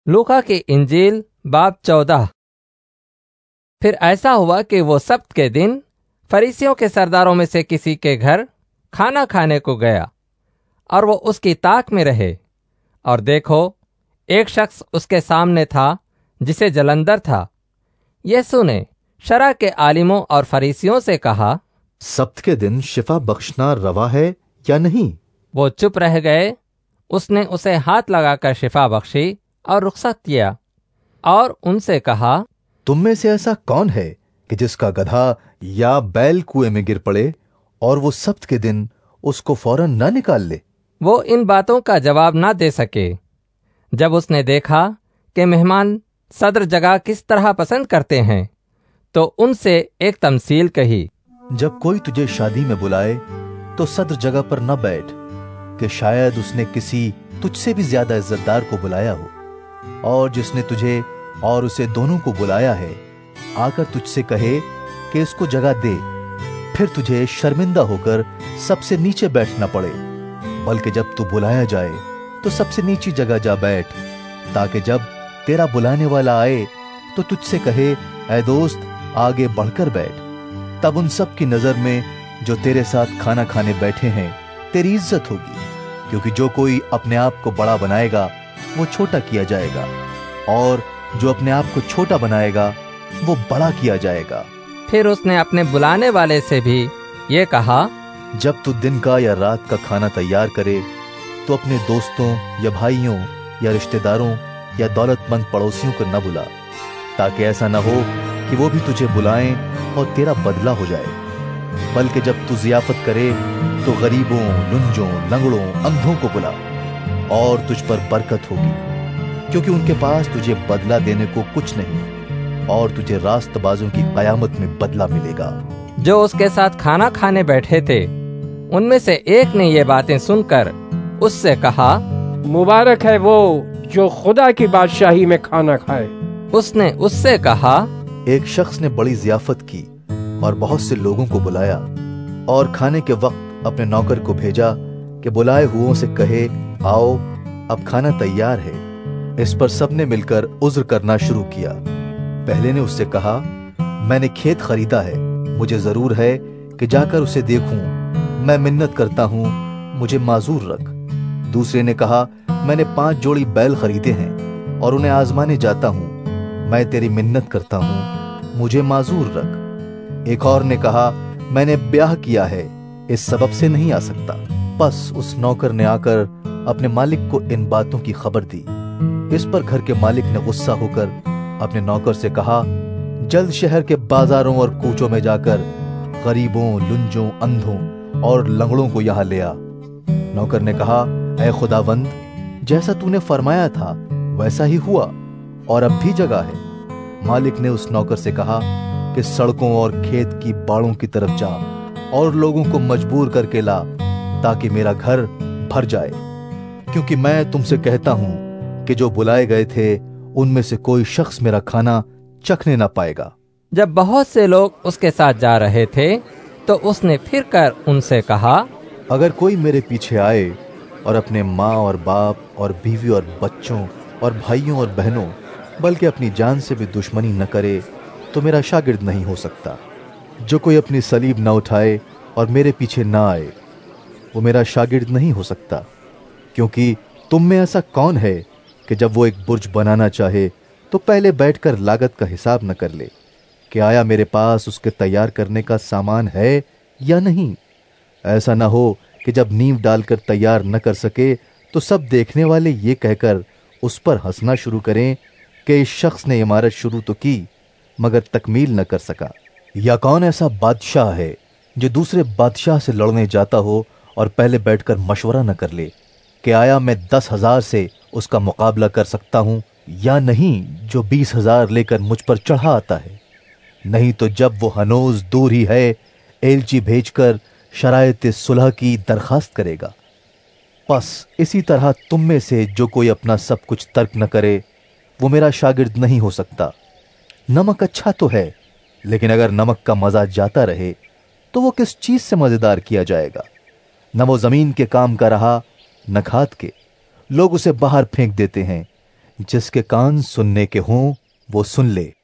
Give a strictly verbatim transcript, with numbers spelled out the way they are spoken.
लूका की इंजील बाब चौदह। फिर ऐसा हुआ कि वो सब्त के दिन फरीसियों के सरदारों में से किसी के घर खाना खाने को गया, और वो उसकी ताक में रहे। और देखो, एक शख्स उसके सामने था जिसे जलंधर था। यीशु ने शरअ के आलिमों और फरीसियों से कहा, सब्त के दिन शिफा बख्शना रवा है या नहीं? वो चुप रह गए। उसने उसे हाथ लगाकर शिफा बख्शी और रुखसत किया, और उनसे कहा, तुम में से ऐसा कौन है कि जिसका गधा या बैल कुएं में गिर पड़े और वो सब्त के दिन उसको फौरन न निकाल ले? वो इन बातों का जवाब न दे सके। जब उसने देखा कि मेहमान सद्र जगह किस तरह पसंद करते हैं, तो उनसे एक तमसील कही। जब कोई तुझे शादी में बुलाए तो सद्र जगह पर न बैठ, कि शायद उसने किसी तुझसे भी ज्यादा इज्जतदार को बुलाया हो, और जिसने तुझे और उसे दोनों को बुलाया है आकर तुझसे कहे कि इसको जगह दे, फिर तुझे शर्मिंदा होकर सबसे नीचे बैठना पड़े। बल्कि जब तू बुलाया जाए तो सबसे नीची जगह जा बैठ, ताकि जब तेरा बुलाने वाला आए तो तुझसे कहे, ऐ दोस्त आगे बढ़कर बैठ। तब उन सब की नजर में जो तेरे साथ खाना खाने बैठे हैं तेरी इज्जत होगी, क्योंकि जो कोई अपने आप को बड़ा बनाएगा वो छोटा किया जाएगा, और जो अपने आप को छोटा बनाएगा वो बड़ा किया जाएगा। फिर उसने अपने बुलाने वाले से भी ये कहा, जब तू दिन का या रात का खाना तैयार करे तो अपने दोस्तों या भाइयों या रिश्तेदारों या दौलतमंद पड़ोसियों को न बुला, ताकि ऐसा न हो कि वो भी तुझे बुलाएं और तेरा बदला हो जाए। बल्कि जब तू जियाफत करे तो गरीबों, लुंजों, लंगड़ों, अंधों को बुला, और तुझ पर बरकत होगी, क्योंकि उनके पास तुझे बदला देने को कुछ नहीं, और तुझे रास्तबाजों की कयामत में बदला मिलेगा। जो उसके साथ खाना खाने बैठे थे उनमें से एक ने ये बातें सुनकर उससे कहा, मुबारक है वो जो खुदा की बादशाही में खाना खाए। उसने उससे कहा, एक शख्स ने बड़ी जियाफत की और बहुत से लोगों को बुलाया, और खाने के वक्त अपने नौकर को भेजा कि बुलाए हुओं से कहे, आओ अब खाना तैयार है। इस पर सबने मिलकर उज्र करना शुरू किया। पहले ने उससे कहा, मैंने खेत खरीदा है, मुझे जरूर है कि जाकर उसे देखूं। मैं मिन्नत करता हूं, मुझे माजूर रख। दूसरे ने कहा, मैंने पांच जोड़ी बैल खरीदे हैं और उन्हें आजमाने जाता हूं। मैं तेरी मिन्नत करता हूं, मुझे माजूर रख। एक और ने कहा, मैंने ब्याह किया है, इस सबब से नहीं आ सकता। बस उस नौकर ने आकर अपने मालिक को इन बातों की खबर दी। इस पर घर के मालिक ने गुस्सा होकर अपने नौकर से कहा, जल्द शहर के बाजारों और कूचों में जाकर गरीबों, लुंजों, अंधों और लंगड़ों को यहाँ ले आ। नौकर ने कहा, ऐ खुदावंद, जैसा तूने फरमाया था वैसा ही हुआ, और अब भी जगह है। मालिक ने उस नौकर से कहा कि सड़कों और खेत की बाड़ों की तरफ जा और लोगों को मजबूर करके ला, ताकि मेरा घर भर जाए, क्योंकि मैं तुमसे कहता हूं कि जो बुलाए गए थे उनमें से कोई शख्स मेरा खाना चखने ना पाएगा। जब बहुत से लोग उसके साथ जा रहे थे तो उसने फिर कर उनसे कहा, अगर कोई मेरे पीछे आए और अपने माँ और बाप और बीवी और बच्चों और भाइयों और बहनों, बल्कि अपनी जान से भी दुश्मनी न करे, तो मेरा शागिर्द नहीं हो सकता। जो कोई अपनी सलीब न उठाए और मेरे पीछे न आए, वो मेरा शागिर्द नहीं हो सकता। क्योंकि तुम में ऐसा कौन है कि जब वो एक बुर्ज बनाना चाहे तो पहले बैठकर लागत का हिसाब न कर ले कि आया मेरे पास उसके तैयार करने का सामान है या नहीं। ऐसा न हो कि जब नींव डालकर तैयार न कर सके तो सब देखने वाले ये कहकर उस पर हंसना शुरू करें कि इस शख्स ने इमारत शुरू तो की मगर तकमील न कर सका। या कौन ऐसा बादशाह है जो दूसरे बादशाह से लड़ने जाता हो और पहले बैठकर मशवरा न कर ले कि आया मैं दस हजार से उसका मुकाबला कर सकता हूं या नहीं, जो बीस हजार लेकर मुझ पर चढ़ा आता है। नहीं तो जब वो हनोज दूर ही है, एलची भेजकर शरायत सुलह की दरखास्त करेगा। बस इसी तरह तुम में से जो कोई अपना सब कुछ तर्क न करे, वो मेरा शागिर्द नहीं हो सकता। नमक अच्छा तो है, लेकिन अगर नमक का मजा जाता रहे तो वो किस चीज से मजेदार किया जाएगा। न वो जमीन के काम का रहा न खाद के, लोग उसे बाहर फेंक देते हैं। جس کے کان سننے کے ہوں وہ سن لے۔